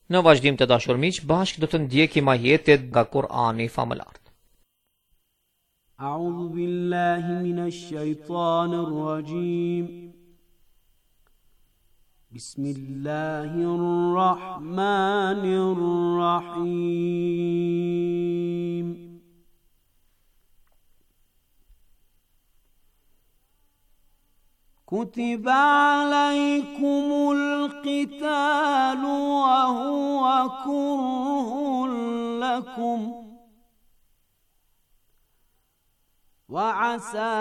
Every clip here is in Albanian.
Në vazhdim të dashur miq, bashkë do të ndjekim ajetet nga Kur'ani famëlar. A'udhu billahi minash shaitanir rajim. Bismillahir rahmanir rahim. كتب عليكم القتال وهو كره لكم وعسى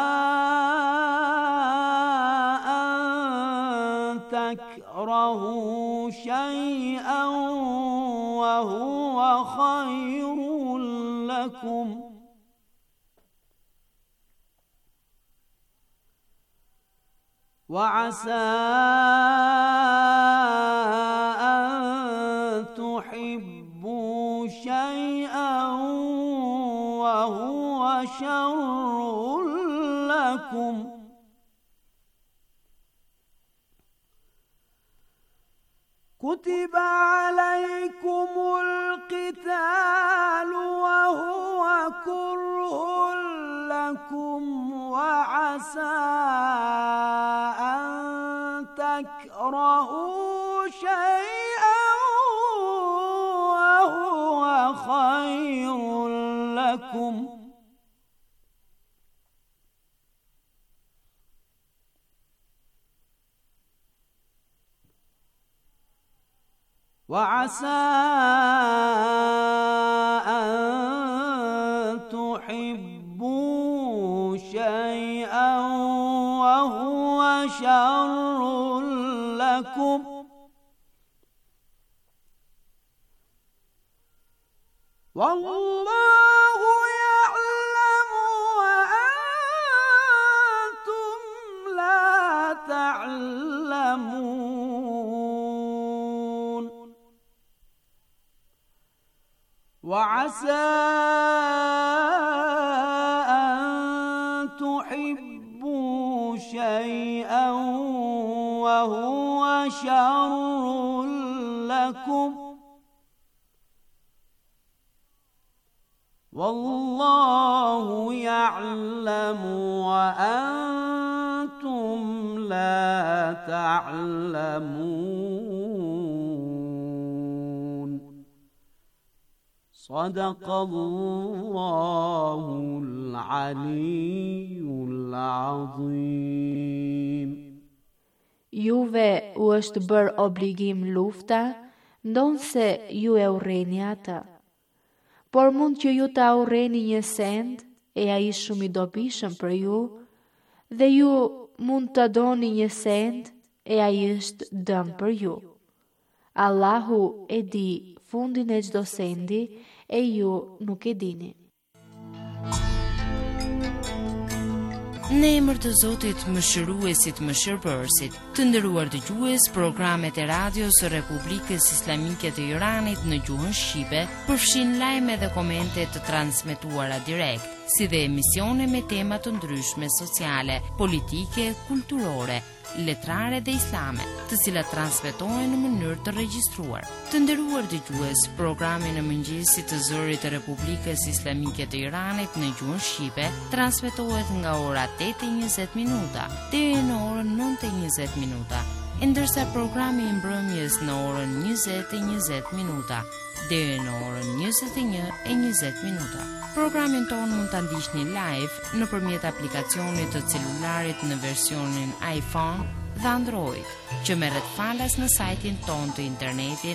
أن تكرهوا شيئا وهو خير لكم وعسى أن تحبوا شيئا وهو شر لكم كتب عليكم القتال وهو كره لكم وعسى أن تكرهوا شيئا وهو خير لكم وعسى أن تحبوا شيئا وهو شر لكم والله يعلم وأنتم لا تعلمون وعسى أن تحبوا شيئا وهو شر لكم والله يعلم وأنتم لا تعلمون صدق الله العلي العظيم. Juve u është bër obligim lufta, ndonse ju e urreni ata. Por mund që ju ta urreni një send, e ai shumë i dobishëm për ju, dhe ju mund të doni një send, e ai është dëm për ju. Allahu e di fundin e çdo sendi, e ju nuk e dini. Në emër të Zotit Mëshiruesit Mëshirbërësit, të nderuar dëgjues, programet e radios së Republikës Islamike të Iranit në gjuhën shqipe përfshin lajme dhe komente të transmetuara direkt, si dhe emisione me tema të ndryshme sociale, politike, kulturore, letrare dhe islame, të cilat transmetohen në mënyrë të regjistruar. Të nderuar dëgjues, programi në mëngjesit të zërit të Republikës Islamike të Iranit në gjuhën shqipe transmetohet nga ora 8:20 minuta deri në orën 9:20 minuta, ndërsa programi i mbrëmjes në orën 20:20 minuta deri në orën 21:20 minuta. Programin tonë mund ta ndiqni live nëpërmjet aplikacionit të celularit në versionin iPhone dhe Android, që merret falas në sajtin tonë të internetit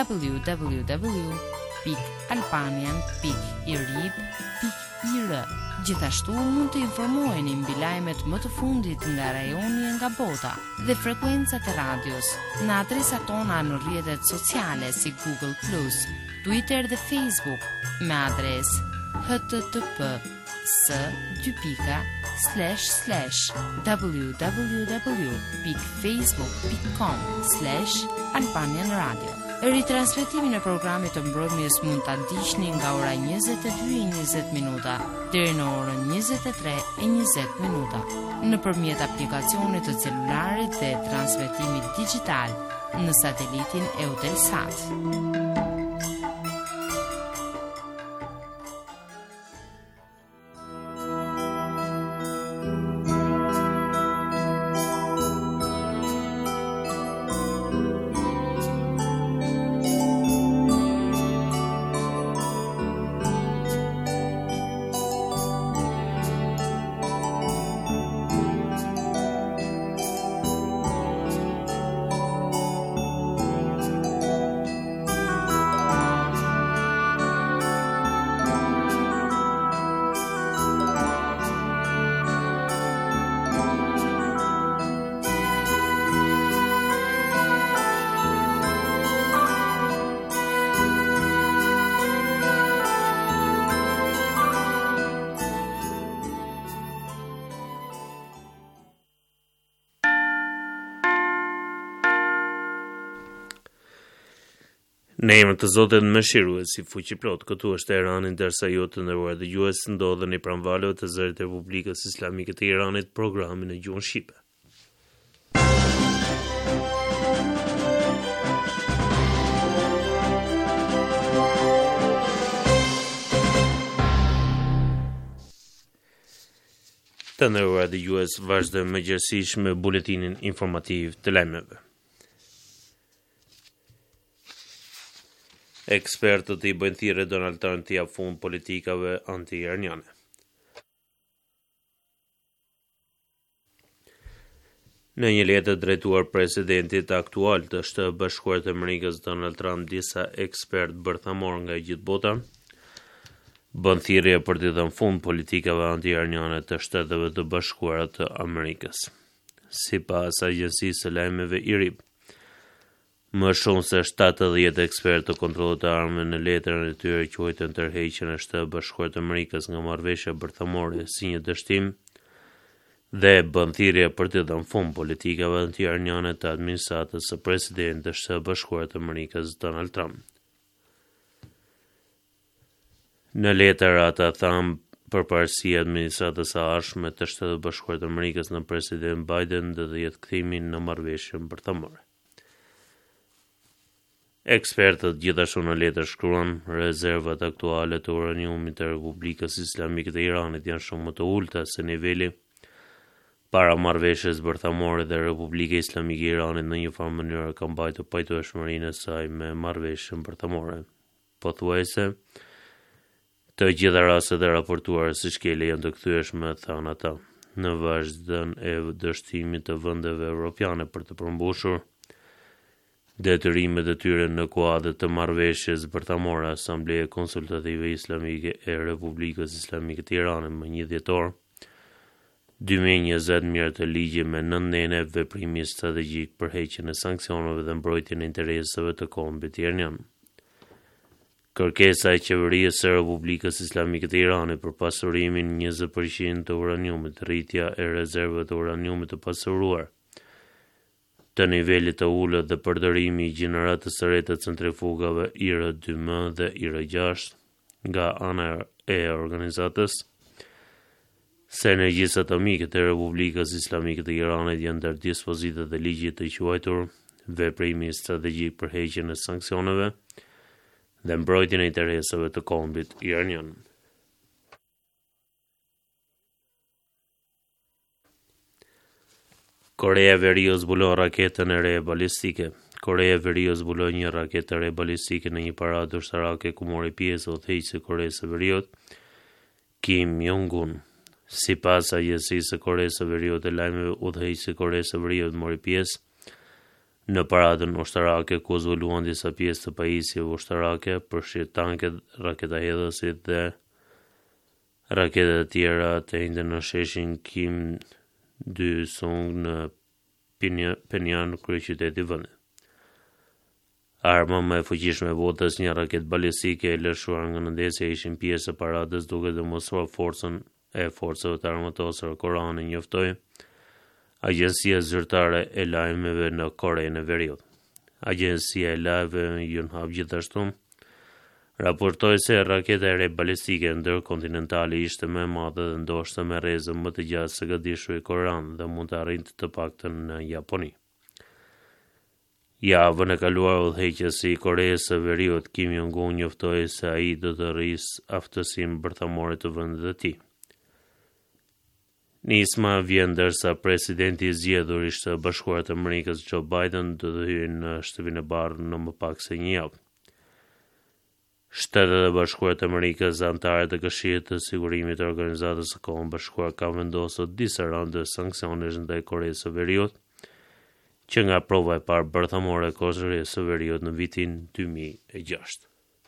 www.albanian.irib.ir. Gjithashtu mund të informoheni mbi lajmet më të fundit nga rajoni e nga bota dhe frekuencat e radios në adresat tona në rrjetet sociale si Google+, Twitter dhe Facebook me adresë https://www.facebook.com/Albanian Radio. Ritransmetimin e programit të mbrëmjes mund ta ndiqni nga ora 22:20 minuta deri në orën 23:20 minuta nëpërmjet aplikacionit të celularit dhe transmetimit digjital në satelitin Eutelsat. Në emër të Zotit Mëshirues, i fuqiplot, këtu është Irani, ndërsa ju të nderuar dëgjues ndodheni pranë valëve të zërit të Republikës Islamike të Iranit, programin në gjuhën shqipe. Të nderuar dëgjues, vazhdojmë mëngjesisht me buletinin informativ të lajmeve. Ekspertët i bëjnë thirrje Donald Trump të japë fund politikave anti-iraniane. Në një letër drejtuar presidentit aktual të Shtetit Bashkuar të Amerikës Donald Trump, disa ekspertë bërthamor nga gjithë bota bën thirrje për të dhënë fund politikave anti-iraniane të Shteteve të Bashkuara të Amerikës. Sipas agjencisë së lajmeve IRIB, më shumë se 70 ekspertë të kontrollit të armëve në letrën e tyre quajtën tërheqjen e Shtetit Bashkuar të Amerikës nga marrëveshja bërthamore si një dështim dhe bën thirrje për të dhënë fund politikave anti-iraniane të administratës së presidentit të Shtetit Bashkuar të Amerikës Donald Trump. Në letër ata thanë përparësi administratës së ardhshme të Shtetit Bashkuar të Amerikës në president Biden dhe të jetë kthimin në marrëveshjen bërthamore. Ekspertët gjithashtu në letër shkruan, rezervat aktuale të uraniumit të Republikës Islamike të Iranit janë shumë më të ulta se niveli para marrëveshjes bërthamore dhe Republika Islamike e Iranit në një farë mënyrë ka mbajtur pajtueshmërinë e saj me marrëveshjen bërthamore. Pothuajse, të gjitha rastet e raportuara si shkele janë të kthyeshme, thanë ata, në vazhdën e dështimit të vendeve evropiane për të përmbushur detyrimet e tyre në kuadër të marrëveshjes bërthamore. Asambleja Konsultative Islamike e Republikës Islamike të Iranit më 1 dhjetor 2020 mirëtë ligje me 9 nene veprimi strategjik për heqjen e sanksioneve dhe mbrojtjen e interesave të kombit iranian. Kërkesa e qeverisë së Republikës Islamike të Iranit për pasurimin 20% të uraniumit, rritja e rezerveve të uraniumit të pasuruar të nivelit të ulët dhe përdorimi i gjeneratës së re të centrifugave IR-2M dhe IR-6 nga ana e organizatës së energjisë atomike të Republikës Islamike të Iranit janë ndër dispozitat e ligjit të quajtur veprimi strategjik për heqjen e sanksioneve dhe mbrojtjen e interesave të kombit iranian. Korea e Veriut zbulon raketën e re balistike. Korea e Veriut zbuloi një raketë e re balistike në një paradë ushtarake ku mori pjesë udhëheqësi i Koreas së Veriut, Kim Jong-un. Sipas agjencisë së Koreas së Veriut të lajmeve, udhëheqësi i Koreas së Veriut mori pjesë në paradën ushtarake ku zbuluan disa pjesë të pajisjeve ushtarake, përfshirë tanket, raketahedhësit dhe raketet e tjera të hidhen në sheshin Kim Il-sung në Pyongyang, kryeqyteti i vendit. Arma më e fuqishme e botës, një raketë balistike e lëshuar nga nëndesja, ishin pjesë e paradës duke demonstruar forcën e forcave të armatosura koreane, njoftoi Agjencia Zyrtare e Lajmeve në Korenë e Veriut. Agjencia e Lajve Yonhap gjithashtu raportoi se raketa e re balistike ndërkontinentale ishte më e madhe dhe ndoshta me rrezë më të gjatë se gëdishuri korean dhe mund të arrinte të paktën në Japoni. Javën e kaluar udhëheqësi i Koreas së Veriut Kim Jong-un njoftoi se ai do të rrisë aftësinë bërthamore të vendit të tij. Nisma vjen ndërsa presidenti i zgjedhur i Shtetit Bashkuar të Amerikës Joe Biden do të hyjë në Shtëpinë e Bardhë në më pak se një javë. Shtetet e Bashkuara të Amerikës, anëtare të Këshillit të Sigurimit të Organizatës së Kombeve Bashkuara, kanë vendosur disa raunde sanksionesh ndaj Koreas së Veriut, që nga prova e parë bërthamore e Koreas së Veriut në vitin 2006.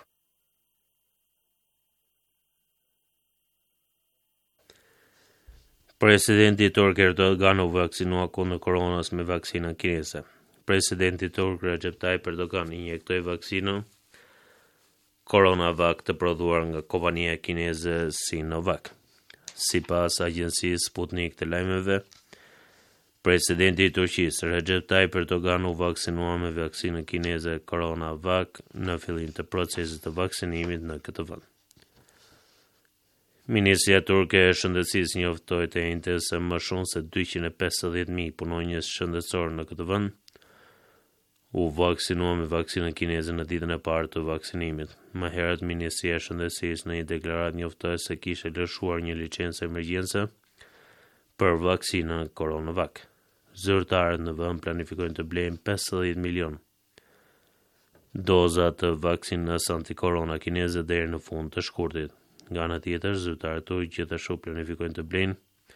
Presidenti turk Erdogan u vaksinua kundër koronës me vaksinën kineze. Presidenti turk Recep Tayyip Erdogan injektoi vaksinën CoronaVac të prodhuar nga kompania kineze Sinovac. Sipas agjencisë Sputnik të lajmeve, presidenti i Turqisë Recep Tayyip Erdogan u vaksinua me vaksinën kineze CoronaVac në fillim të procesit të vaksinimit në këtë vend. Ministria turke e shëndetësisë njoftoi të njëjtën se më shumë se 250.000 punonjës shëndetësor në këtë vend u vaksinua me vaksinën kineze në ditën e parë të vaksinimit. Më herët Ministria e Shëndetësisë në një deklaratë njoftoi se kishte lëshuar një licencë emergjence për vaksinën CoronaVac. Zyrtarët në vend planifikojnë të blejnë 50 milion doza të vaksinës antikorona kineze deri në fund të shkurtit. Nga ana tjetër, zyrtarët turq gjithashtu planifikojnë të blejnë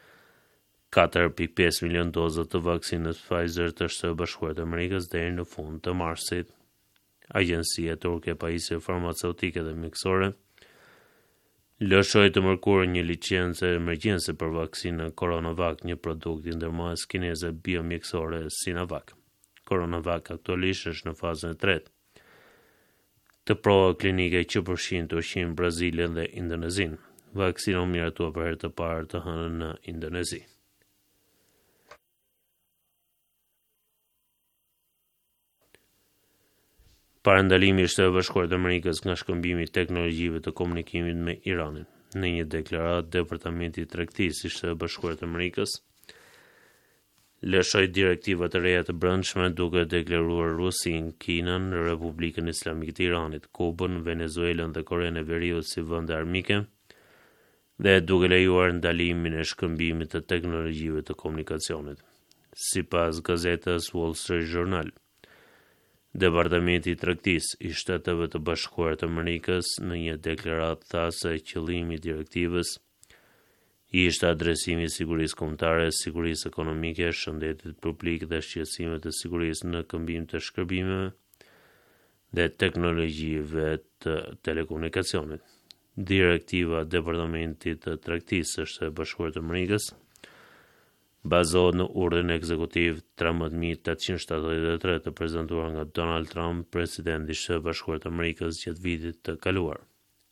4.5 milion doza të vaksinës Pfizer të Shtetit Bashkuar të Amerikës deri në fund të marsit. Agjencia turke e pajisjeve farmaceutike dhe mjekësore lëshoi të mërkurë një licencë emergjence për vaksinën CoronaVac, një produkt i ndërmarrjes kineze biomjekësore Sinovac. CoronaVac aktualisht është në fazën e tretë të prova klinike që përfshin Turqinë, Brazilin dhe Indonezinë. Vaksina u miratua për herë të parë të hënën në Indonezi. Parandalimi i Shtetit Bashkuar të Amerikës nga shkëmbimi i teknologjive të komunikimit me Iranin. Në një deklaratë, Departamenti i Tregtisë i Shtetit Bashkuar të Amerikës lëshoi direktiva të reja të brendshme duke deklaruar Rusinë, Kinën, Republikën Islamike të Iranit, Kubën, Venezuelën dhe Korenë e Veriut si vende armike dhe duke lejuar ndalimin e shkëmbimit të teknologjive të komunikacionit. Sipas gazetës Wall Street Journal, Departamenti i Tregtisë i Shteteve të Bashkuara të Amerikës në një deklaratë tha se qëllimi i direktivës ishte adresimi i sigurisë kombëtare, sigurisë ekonomike, shëndetit publik dhe shqetësimeve të sigurisë në këmbim të shkërbimeve dhe teknologjive të telekomunikacionit. Direktiva e Departamentit të Tregtisë së Bashkuar të Amerikës bazohet në urdhrin ekzekutiv 13.873 të prezantuar nga Donald Trump, presidenti i Shtetit Bashkuar të Amerikës gjatë vitit të kaluar.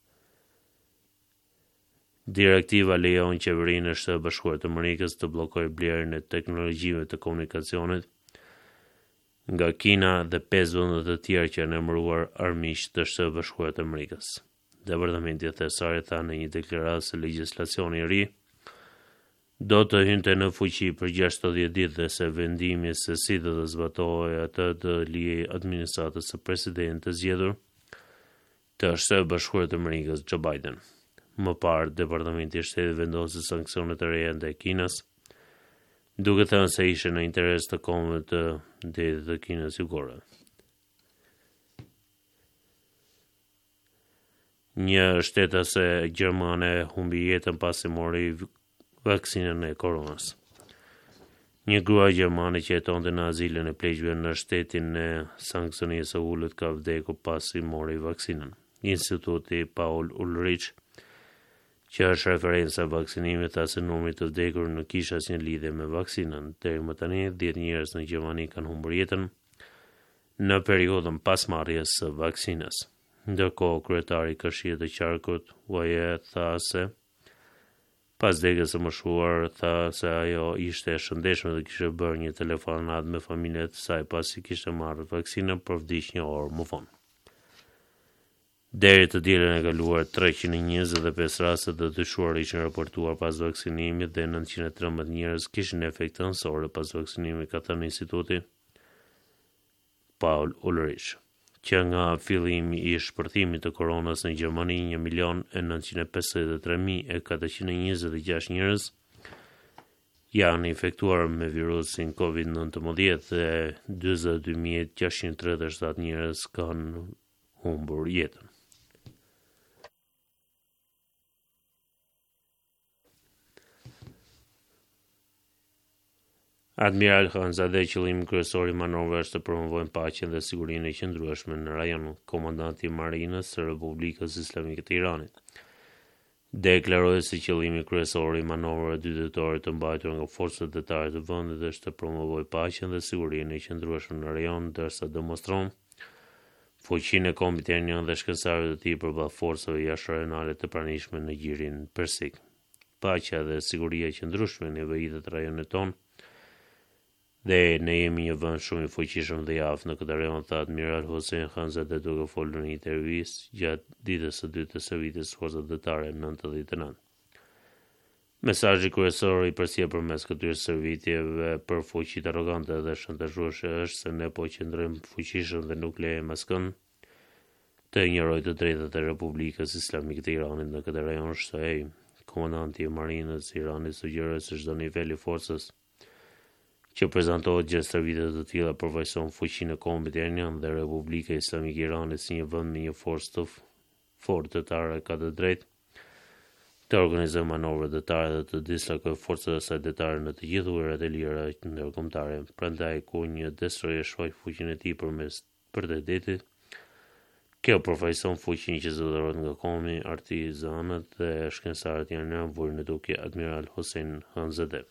Direktiva lejon qeverinë e Shtetit Bashkuar të Amerikës të bllokojë blerjen e teknologjive të komunikacionit nga Kina dhe 5 vende të tjera që janë emëruar armiq të Shtetit Bashkuar të Amerikës. Departamenti i Thesarit tha në një deklaratë se legjislacioni i ri do të hynte në fuqi për 60 ditë dhe se vendimi se si do të zbatojë atë të lijë administratës së presidentit të zgjedhur të Shtetit Bashkuar të Amerikës Joe Biden. Më parë, Departamenti i Shtetit vendosi sanksione të reja ndaj Kinës, duke thënë se ishte në interes të kombëve të Detit të Kinës Jugore. Një shtetëse gjermane humbi jetën pasi mori vaksinën e koronës. Një grua gjermane që jetonte në azilin e pleqjve në shtetin e Saksonisë së Ulët ka vdekur pasi mori vaksinën. Instituti Paul Ulrich, që është referenca vaksinimit, tha se numri të vdekur nuk kishte asnjë lidhje me vaksinën. Deri më tani 10 njerëz në Gjermani kanë humbur jetën në periudhën pas marrjes së vaksinës. Ndërkohë, kryetari i Këshillit të Qarkut, UAE, tha se Pas degës së moshuar tha se ajo ishte e shëndetshme dhe kishte bërë një telefonat me familjen e saj pasi kishte marrë vaksinën, por vdiq një orë më vonë. Deri të dielën e kaluar 325 raste të dyshuar ishin raportuar pas vaksinimit dhe 913 njerëz kishin efekte nënsore pas vaksinimit, ka thënë Instituti Paul Ulrich, që nga fillimi i shpërthimit të koronës në Gjermani 1.953.426 njerëz janë infektuar me virusin COVID-19 dhe 42.637 njerëz kanë humbur jetën. Admiral Khanzadeh, qëllimi kryesor i manovrave është të promovojnë paqen dhe sigurinë e qëndrueshme në rajon. Komandanti i Marinës së Republikës Islamike të Iranit deklaroi se qëllimi kryesor i manovrave dytëtore të mbajtura nga forcat detare të vendit është të promovojë paqen dhe sigurinë e qëndrueshme në rajon, ndërsa demonstron fuqinë e kombit iranian dhe shkencëtarëve të tij përballë forcave jashtërajonale të pranishme në Gjirin Persik. Paqja dhe siguria e qëndrueshme në nevojitet e rajonit tonë dhe ne jemi një vend shumë i fuqishëm dhe i aftë në këtë rajon, tha Admiral Hossein Khanzadeh duke folur në një intervistë gjatë ditës së dytë të servitjes forcat detare 99. Mesazhi kryesor i përsipër përmes këtyre servitjeve për fuqitë arrogante dhe shantazhuese është se ne po qëndrojmë fuqishëm dhe nuk lejojmë askënd të injorojë të drejtat e Republikës Islamike të Iranit në këtë rajon, shtoi komandanti i Marinës së Iranit, sugjeroi se çdo nivel i forcës që prezantohet gjatë servitjeve të tilla përfaqëson fuqinë e kombit iranian dhe Republika Islamike e Iranit si një vend me një forcë të fortë detare ka të drejtë të organizojë manovra detare dhe të dislokojë forcat e saj detare në të gjithë ujërat e lira ndërkombëtare. Prandaj kur një destroyer shfaq fuqinë e tij përmes detit, kjo përfaqëson fuqinë që zotërohet nga kombi, artizanët dhe shkencëtarët iranian, vurin në duke Admiral Hossein Khanzadeh.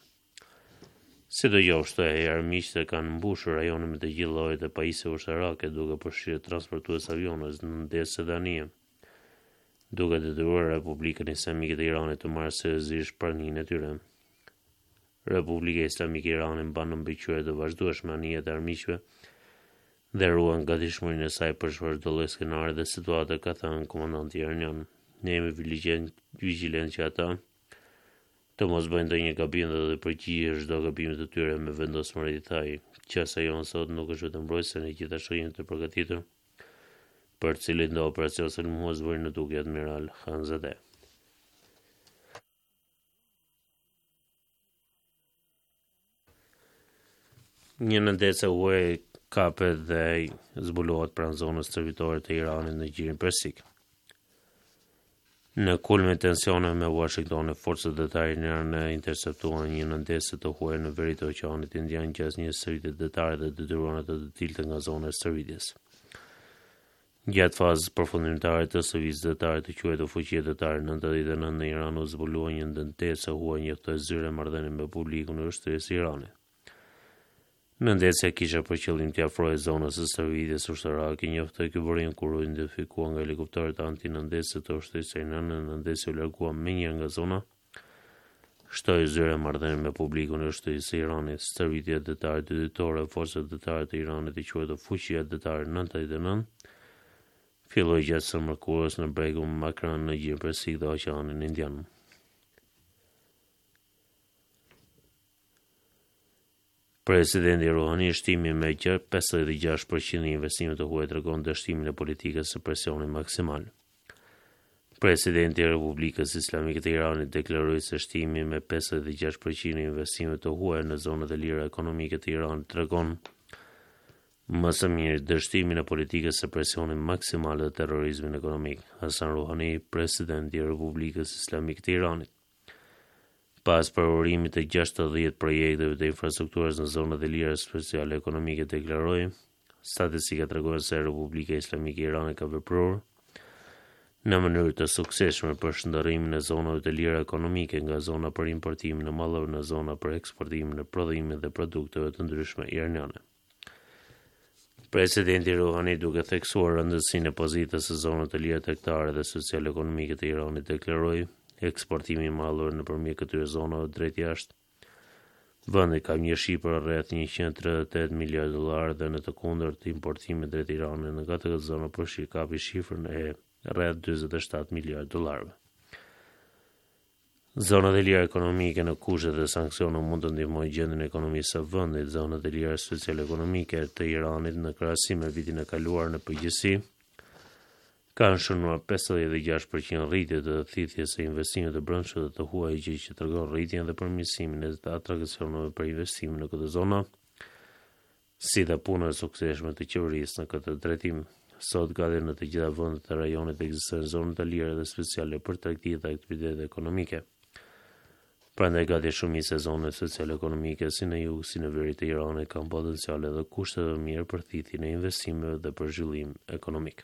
Sidoqoftë, armiqtë kanë mbushur rajonin me të gjithë llojet e pajisjeve ushtarake, duke përfshirë transportues avionësh në ndesë sedanie, duke detyruar Republikën Islamike të Iranit të marrë seriozisht praninë e tyre. Republika Islamike e Iranit mban në mbikëqyrje të vazhdueshme anijet e armiqve dhe ruan gatishmërinë e saj për çfarë do lloj skenari dhe situate, ka thënë komandanti iranian. Ne jemi vigjilent që ata të mos bëjnë ndonjë gabim dhe të përgjigjesh çdo gabim të tyre me vendosmëri, thaj. Qasa jonë sot nuk është vetëm mbrojtëse, ne gjithashtu jemi të përgatitur për cilin do operacion sulmues, vëri në duke Admiral Khanzadeh. Një nëndece UE kapet dhe zbulohet pranë zonës teritoare të Iranit në Gjirin Persik. Në kulmin e tensioneve me Washingtonin, forcat detare iraniane interceptuan një nëndece të huaj në veri të Oqeanit Indian gjatë një servitje detare dhe detyruan atë të dilte nga zona e servitjes. Gjatë fazës përfundimtare të servitjes detare të quajtur fuqie detare 99 në Iran u zbulua një nëndece huaj njoftoi zyre marrëdhënie me publikun e ushtrisë së Iranit. Nëndecja kishte për qëllim të afrohej zonës së servitjes ushtarake, njoftoi ky burim kur u identifikua nga helikopterët antinëndece të ushtrisë iraniane. Nëndecja u largua menjëherë nga zona, shtoi zyre marrëdhënie me publikun e ushtrisë së Iranit. Servitjet detare ditore e forcat detare të Iranit i quajtur fuqia detare 99 filloi gjatë së mërkurës në bregun Makran në Gjirin Persik dhe Oqeanin Indian. Presidenti Rouhani shtimi me 56% i investimit të huaj tregon dështimin e politikës së presionit maksimal. Presidenti i Republikës Islamike të Iranit deklaroi se shtimi me 56% i investimit të huaj në zonat e lira ekonomike të Iranit tregon më së miri dështimin e politikës së presionit maksimal dhe terrorizmin ekonomik. Hasan Rouhani, presidenti i Republikës Islamike të Iranit, pas përvorimit të 60 projekteve të infrastrukturës në zonat e lira speciale ekonomike, deklaroi, statistika tregojnë se Republika Islamike e Iranit ka vepruar në mënyrë të suksesshme për shndërrimin e zonave të lira ekonomike, nga zona për importimin e mallave në zona për eksportimin e prodhimit dhe produkteve të ndryshme iraniane. Presidenti Rouhani, duke theksuar rëndësinë e pozitës së zonave të lira tregtare dhe sociale ekonomike të Iranit, deklaroi eksportimi i mallur nëpërmjet këtyre zonave drejt jashtë. Vendi ka një shi për rreth 138 miliardë dollar dhe në të kundërt importimi drejt Iranit në këtë zonë përshikapi shifrën e rreth 47 miliardë dollarëve. Zonat e lira ekonomike në kushtet e sanksioneve mund të ndihmojnë gjendjen e ekonomisë së vendit. Zonat e lira social-ekonomike të Iranit në krahasim me vitin e kaluar në përgjithësi kanë shënuar 56% rritje të thithjes së investimeve të brendshme dhe të huaj që tregon rritjen dhe përmirësimin e atraksioneve për investime në këtë zonë, si dhe punën e suksesshme të qeverisë në këtë drejtim. Sot gati në të gjitha vendet e rajonit ekzistojnë zona të lira dhe speciale për tregti dhe aktivitete ekonomike. Prandaj gati shumica e zonave social-ekonomike si në jug si në veri të Iranit kanë potenciale dhe kushte të mirë për thithjen e investimeve dhe për zhvillim ekonomik.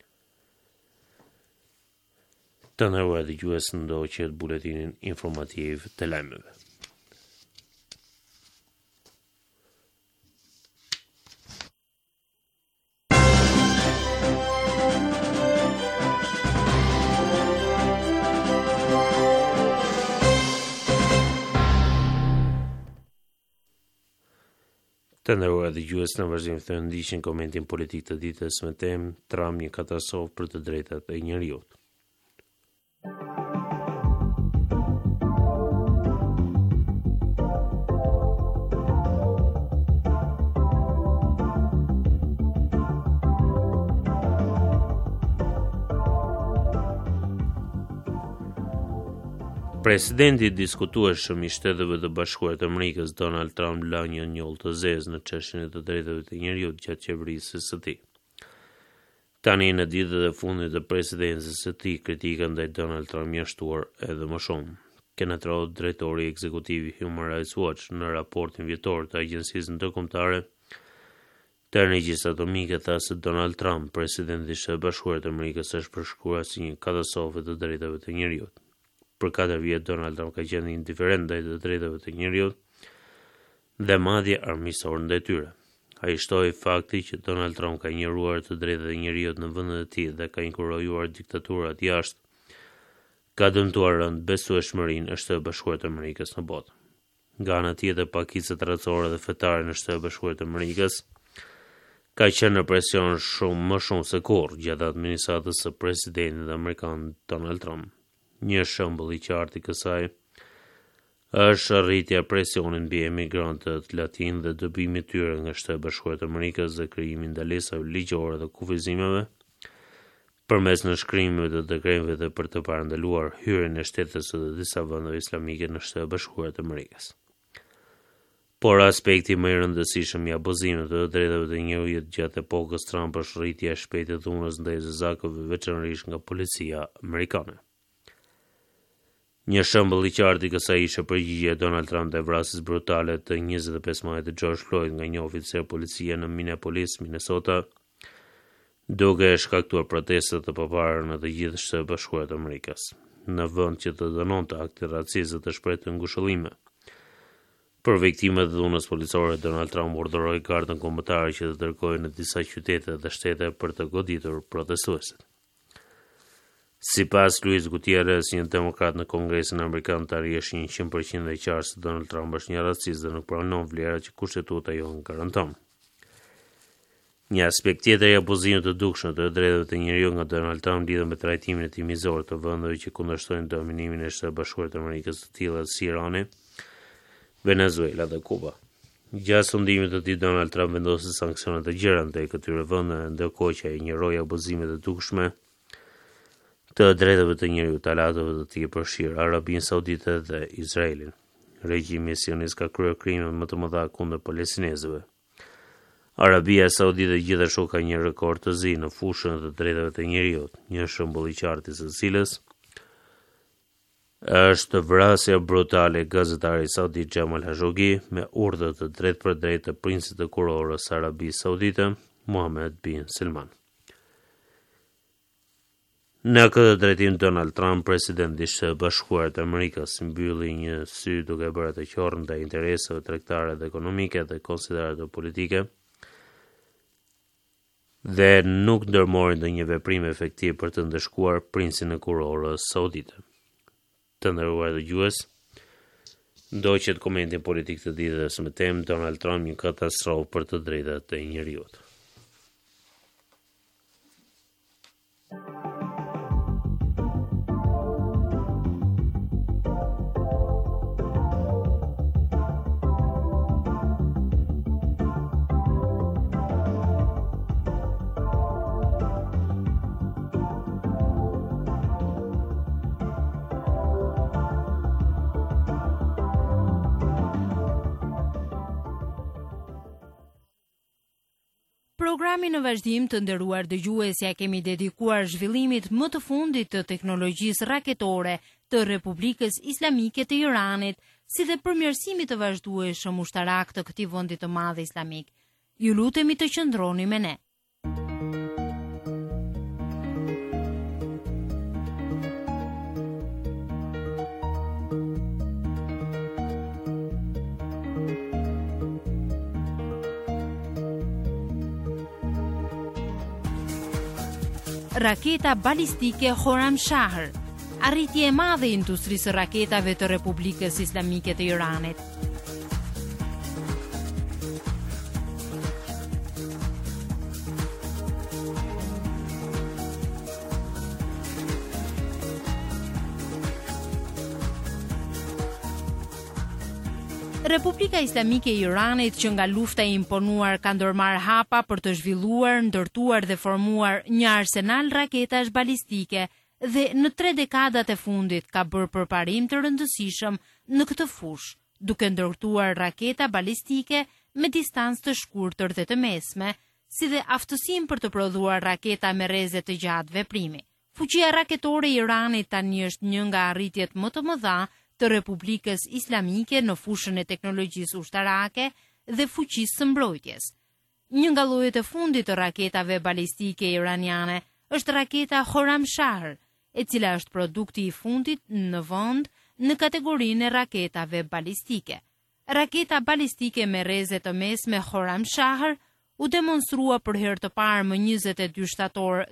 Të nderuar dëgjues, ndoqët buletinin informativ të lajmeve. Të nderuar dëgjues, në vazhdim të ndiqni komentin politik të ditës me temë Trump një katastrofë për të drejtat e njerëzit. Presidenti diskutueshëm i Shteteve të Bashkuara të Amerikës Donald Trump la një njollë të zezë në çështjen e të drejtave të njerëzit gjatë qeverisë së tij. Tani në ditët e fundit të presidencës së tij, kritika ndaj Donald Trump mjaftuar edhe më shumë. Kenneth Roth, drejtori ekzekutiv i Human Rights Watch, në raportin vjetor të agjencisë ndërkombëtare të energjisë atomike tha se Donald Trump, presidenti i Shtetit Bashkuar të Amerikës, është përshkruar si një katastrofë të drejtave të njerëzit. Për 4 vjet Donald Trump ka qenë indiferent ndaj të drejtave të njerëzit dhe madje armiqësor ndaj tyre. Ai shtoi fakti që Donald Trump ka injoruar të drejtat e njerëzit në vendet e tij dhe ka inkurajuar diktaturat jashtë, ka dëmtuar rënd besueshmërinë e Shtetit Bashkuar të Amerikës në botë. Nga ana tjetër, pakicët rretësore dhe fetare në Shtetin Bashkuar të Amerikës ka qenë në presion më shumë se kurrë gjatë administratës së presidentit amerikan Donald Trump. Një shembull i qartë i kësaj është rritja e presionit mbi emigrantët latinë dhe dëbimi i tyre nga Shteti Bashkuar të Amerikës dhe krijimi i ndalesave ligjore dhe kufizimeve përmes nënshkrimeve të dekreteve dhe për të parandaluar hyrjen e shtetës së disa vendeve islamike në Shtetin Bashkuar të Amerikës. Por aspekti më i rëndësishëm i abuzimit të drejtave të njerëzit gjatë epokës Trump është rritja e shpejtë e dhunës ndaj zezakëve, veçanërisht nga policia amerikane. Një shembull i qartë i kësaj ishte përgjigjja e Donald Trump ndaj vrasjes brutale të 25 majit të George Floyd nga një oficer policie në Minneapolis, Minnesota, duke shkaktuar protesta të papara në të gjithë Shtetet Bashkuara të Amerikës. Në vend që të dënonte akte raciste të shprehtë ngushëllime për viktimat e dhunës policore, Donald Trump urdhëroi gardën kombëtare që të dërgojë në disa qytete dhe shtete për të goditur protestuesit. Sipas Luis Gutierrez, një demokrat në Kongresin Amerikan, tani është 100% e qartë se Donald Trump është një racist dhe nuk pranon vlerat që kushtetuta jon garanton. Një aspekt tjetër i abuzimit të dukshëm të drejtave të njerëzit nga Donald Trump lidhet me trajtimin e tij mizor të vendeve që kundërshtojnë dominimin e Shtetit Bashkuar të Amerikës, të tilla si Irani, Venezuela dhe Kuba. Gjatë sondimit të tij, Donald Trump vendosi sanksione të gjera ndaj këtyre vendeve, ndërkohë që ai njëroi abuzimet e dukshme të drejtave të njerëzit, talatëve të tij përfshirë Arabinë Saudite dhe Izraelin. Regjimi sionist ka kryer krime më të mëdha kundër palestinezëve. Arabia Saudite gjithashtu ka një rekord të zi në fushën e të drejtave të njerëzit, një shembull i qartë i së cilës është vrasja brutale e gazetarit saudit Jamal Khashoggi me urdhër të drejtë për drejtë të princit të kurorës së Arabisë Saudite, Mohammed bin Salman. Në këtë drejtim, Donald Trump, presidenti i Shtetit Bashkuar të Amerikës, mbylli një sy duke bërë të qorë ndaj interesave tregtare dhe ekonomike dhe konsiderate politike, dhe nuk ndërmori ndonjë veprim efektiv për të ndëshkuar princin e kurorës saudite. Të nderuar dëgjues, ndoqet komentin politik të ditës me temë Donald Trump një katastrofë për të drejtat e njerëzit. Programin në vazhdim të nderuar dëgjuesja kemi dedikuar zhvillimit më të fundit të teknologjisë raketore të Republikës Islamike të Iranit, si dhe përmirësimit të vazhdueshëm ushtarak të këtij vendi të madh islamik. Ju lutemi të qëndroni me ne. Raketa balistike Khorramshahr, arritje e madhe e industrisë së raketave të Republikës Islamike të Iranit. Republika Islamike e Iranit, që nga lufta e imponuar ka ndërmarr hapa për të zhvilluar, ndërtuar dhe formuar një arsenal raketash balistike dhe në 3 dekadat e fundit ka bërë përparim të rëndësishëm në këtë fushë, duke ndërtuar raketa balistike me distancë të shkurtër dhe të mesme, si dhe aftësinë për të prodhuar raketa me rreze të gjatë veprimi. Fuqia raketore e Iranit tani është një nga arritjet më të mëdha të Republikës Islamike në fushën e teknologjisë ushtarake dhe fuqisë së mbrojtjes. Një nga llojet e fundit të raketave balistike iraniane është raketa Khorramshahr, e cila është produkti i fundit në vend në kategorinë e raketave balistike. Raketa balistike me rreze të mesme Khorramshahr u demonstrua për herë të parë më 22 shtator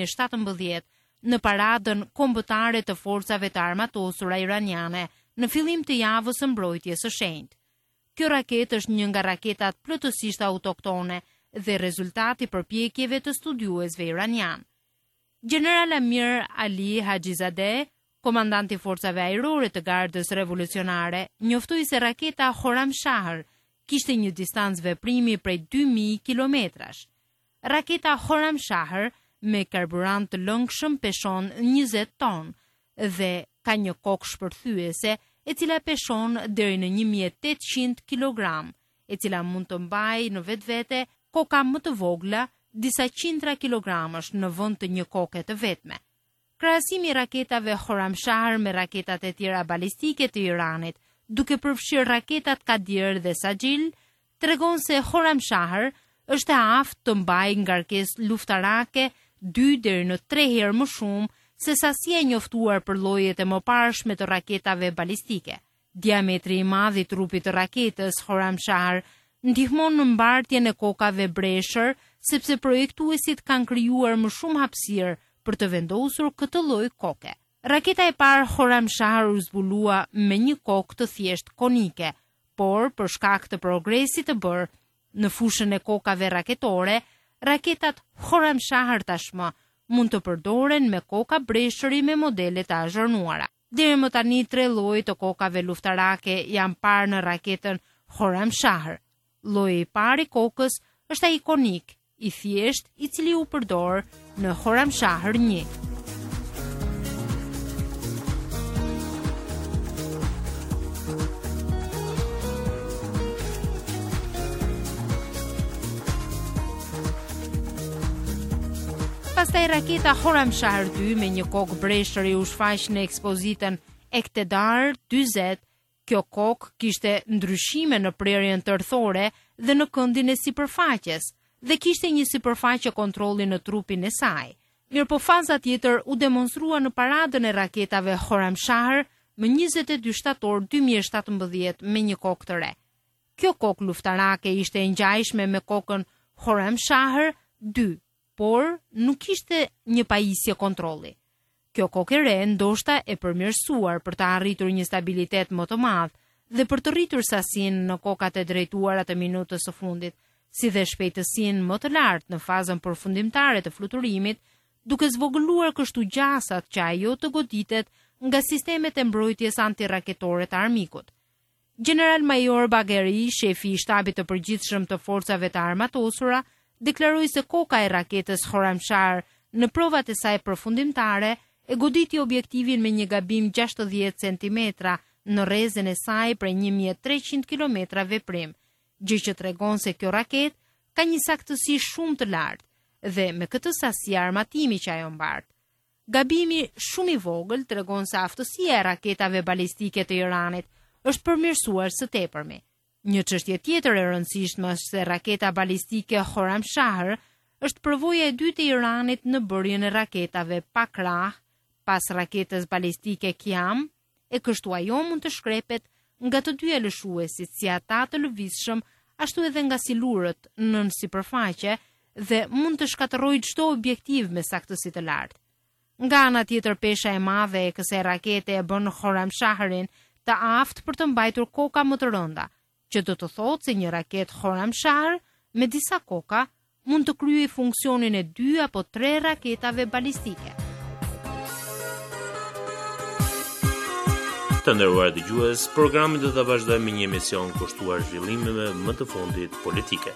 2017 në paradën kombëtare të forcave të armatosura iraniane në fillim të javës së mbrojtjes së shenjtë. Kjo raketë është një nga raketat plotësisht autoktone dhe rezultati i përpjekjeve të studiuesve iranian. General Amir Ali Hajizadeh, komandanti i forcave ajrore të Gardës Revolucionare, njoftoi se raketa Khorramshahr kishte një distancë veprimi prej 2000 kilometrash. Raketa Khorramshahr me karburant të lëngshëm peshon 20 ton dhe ka një kokë shpërthyese e cila peshon deri në 1800 kg, e cila mund të mbajë në vetvete koka më të vogla, disa qindra kilogramash në vend të një koke të vetme. Krahasimi i raketave Khorramshahr me raketat e tjera balistike të Iranit, duke përfshirë raketat Kadir dhe Sajil, tregon se Khorramshahr është e aftë të mbajë ngarkesë luftarake 2 deri në 3 herë më shumë se sasia e njoftuar për llojet e mëparshme të raketave balistike. Diametri i madh i trupit të raketës Khorramshahr ndihmon në mbartjen e kokave breshër, sepse projektuesit kanë krijuar më shumë hapësirë për të vendosur këtë lloj koke. Raketa e parë Khorramshahr u zbulua me një kokë të thjesht konike, por për shkak të progresit të bërë në fushën e kokave raketore, raketat Khorramshahr tashmë mund të përdoren me koka breshëri me modele të azhërnuara. Deri më tani 3 lloje të kokave luftarake janë parë në raketën Khorramshahr. Lloji i parë i kokës është ai ikonik, i thjesht, i cili u përdor në Khorramshahr 1. Pastaj raketa Khorramshahr 2 me një kokë breshëri u shfaq në ekspozitën Ektedar 40. Kjo kokë kishte ndryshime në prerjen tërthore dhe në këndin e sipërfaqes dhe kishte një sipërfaqe kontrolli në trupin e saj. Mirëpo faza tjetër u demonstrua në paradën e raketave Khorramshahr më 22 shtator 2017 me një kokë të re. Kjo kokë luftarake ishte e ngjajshme me kokën Khorramshahr 2. Por nuk ishte një pajisje kontrolli. Kjo kokë e re ndoshta e përmirësuar për të arritur një stabilitet më të madh dhe për të rritur sasinë në kokat e drejtuara të minutës së fundit, si dhe shpejtësinë më të lartë në fazën përfundimtare të fluturimit, duke zvogëluar kështu gjasat që ajo të goditet nga sistemet e mbrojtjes antiraketore të armikut. General Major Bagheri, shefi i shtabit të përgjithshëm të forcave të armatosura, deklaroi se koka e raketës Khorramshahr në provat e saj përfundimtare e goditi objektivin me një gabim 60 cm në rrezën e saj për 1300 km veprim, gjë që tregon se kjo raket ka një saktësi shumë të lartë dhe me këtë sasi armatimi që ajo mbart. Gabimi shumë i vogël tregon se aftësia e raketave balistike të Iranit është përmirësuar së tepërmi. Një çështje tjetër e rëndësishme është se raketa balistike Khorramshahr është përvoja e dytë e Iranit në bërjen e raketave pa krah pas raketës balistike Qiyam, e kështu ajo mund të shkrepet nga të dy lëshuesit, si ata të lëvizshëm, ashtu edhe nga silurët nën sipërfaqe dhe mund të shkatërrojë çdo objektiv me saktësi të lartë. Nga ana tjetër, pesha e madhe e kësaj rakete e bën Khorramshahrin të aftë për të mbajtur koka më të rënda, që do të thotë se një raket Khorramshahr me disa koka mund të kryejë funksionin e 2 apo 3 raketave balistike. Të nderuar dëgjues, programin do ta vazhdojmë me një emision kushtuar zhvillimeve më të fundit politike.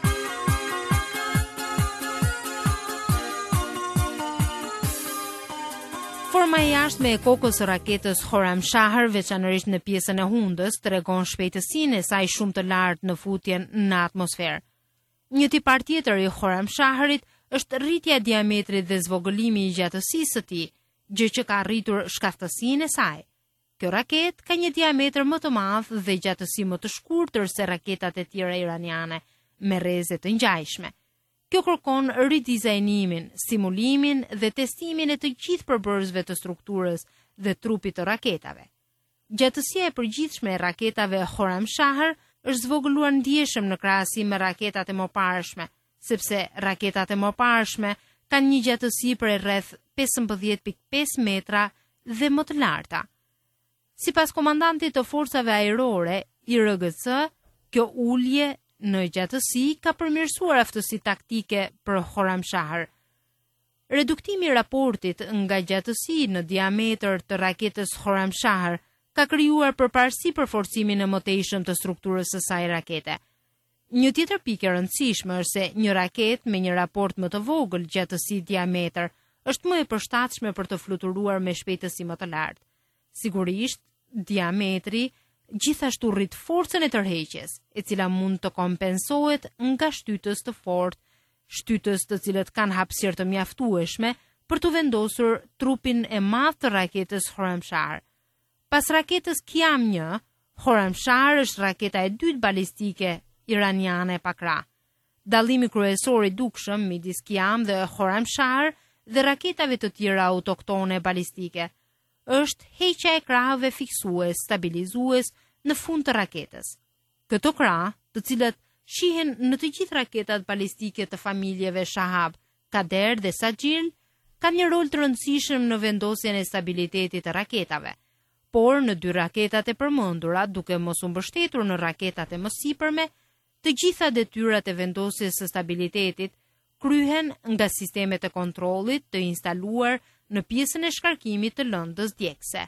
Forma e jashtme e kokës së raketës Khorramshahr, veçanërisht në pjesën e hundës, tregon shpejtësinë e saj shumë të lartë në futjen në atmosferë. Një tipar tjetër i Khorramshahrit është rritja e diametrit dhe zvogëlimi i gjatësisë së tij, gjë që ka arritur shkaftësinë e saj. Kjo raket ka një diametër më të madh dhe gjatësi më të shkurtër se raketat e tjera iraniane, me rreze të ngjajshme. Kjo kërkon ridizajnimin, simulimin dhe testimin e të gjithë përbërësve të strukturës dhe trupit të raketave. Gjatësia e përgjithshme e raketave Khorramshahr është zvogëluar ndjeshëm në krahasim me raketat e mëparshme, sepse raketat e mëparshme kanë një gjatësi për rreth 15.5 metra dhe më të larta. Sipas komandantit të forcave ajrore, IRGC, kjo ulje në gjatësi ka përmirësuar aftësitë taktike për Khorramshahr. Reduktimi i raportit nga gjatësi në diametër të raketës Khorramshahr ka krijuar përparësi për forcimin e mëtejshëm të strukturës së saj rakete. Një tjetër pikë e rëndësishme është se një raket me një raport më të vogël gjatësi diametër është më e përshtatshme për të fluturuar me shpejtësi më të lartë. Sigurisht, diametri gjithashtu rrit forcën e tërheqjes, e cila mund të kompensohet nga shtytës të fortë, shtytës të cilët kanë hapësirë të mjaftueshme për të vendosur trupin e madh të raketës Khorramshahr. Pas raketës Qiyam 1, Khorramshahr është raketa e dytë balistike iraniane pa krah. Dallimi kryesor i dukshëm midis Qiyam dhe Khorramshahr dhe raketave të tjera autoktone balistike është heqja e krahëve fiksues, stabilizues në fund të raketës. Këto krah, të cilat shihen në të gjithë raketat balistike të familjeve Shahab, Qader dhe Sajil, kanë një rol të rëndësishëm në vendosjen e stabilitetit të raketave. Por në 2 raketat e përmendura, duke mos u mbështetur në raketat e mësipërme, të gjitha detyrat e vendosjes së stabilitetit kryhen nga sistemet e kontrollit të instaluar në pjesën e shkarkimit të lëndës djegëse.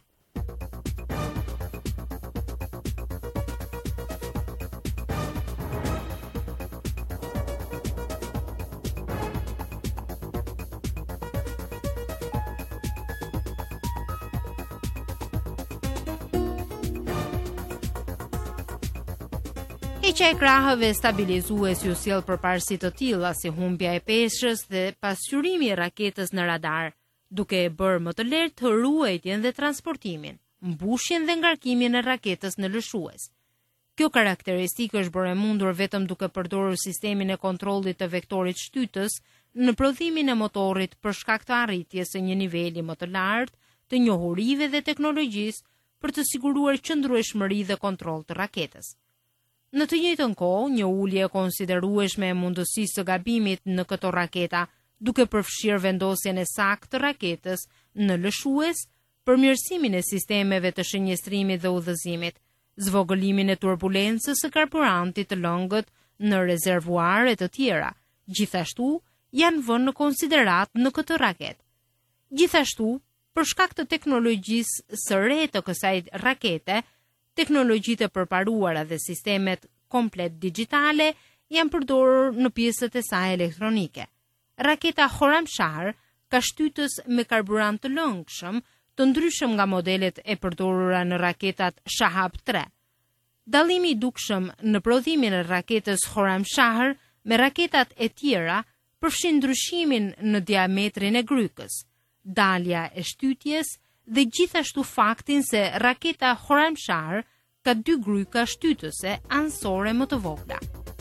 Heqja e krahëve stabilizues ju sjell përparësi të tilla si humbja e peshës dhe pasqyrimi i raketës në radar, duke e bërë më të lehtë ruajtjen dhe transportimin, mbushjen dhe ngarkimin e raketës në lëshues. Kjo karakteristikë është bërë e mundur vetëm duke përdorur sistemin e kontrollit të vektorit shtytës në prodhimin e motorit për shkak të arritjes së një niveli më të lartë të njohurive dhe teknologjisë për të siguruar qëndrueshmëri dhe kontroll të raketës. Në të njëjtën kohë, një ulje e konsiderueshme e mundësisë së gabimit në këto raketa, duke përfshirë vendosjen e saktë të raketës në lëshues, përmirësimin e sistemeve të shënjestrimit dhe udhëzimit, zvogëlimin e turbulencës së karburantit të lëngët në rezervuare të tjera, gjithashtu janë vënë në konsiderat në këtë raket. Gjithashtu, për shkak të teknologjisë së re të kësaj rakete, teknologjitë e përparuara dhe sistemet komplet digjitale janë përdorur në pjesët e saj elektronike. Raketa Khorramshahr ka shtytës me karburant të lëngshëm, të ndryshëm nga modelet e përdorura në raketat Shahab 3. Dallimi i dukshëm në prodhimin e raketës Khorramshahr me raketat e tjera përfshin ndryshimin në diametrin e grykës, dalja e shtytjes dhe gjithashtu faktin se raketa Khorramshahr ka 2 gryka shtytëse anësore më të vogla.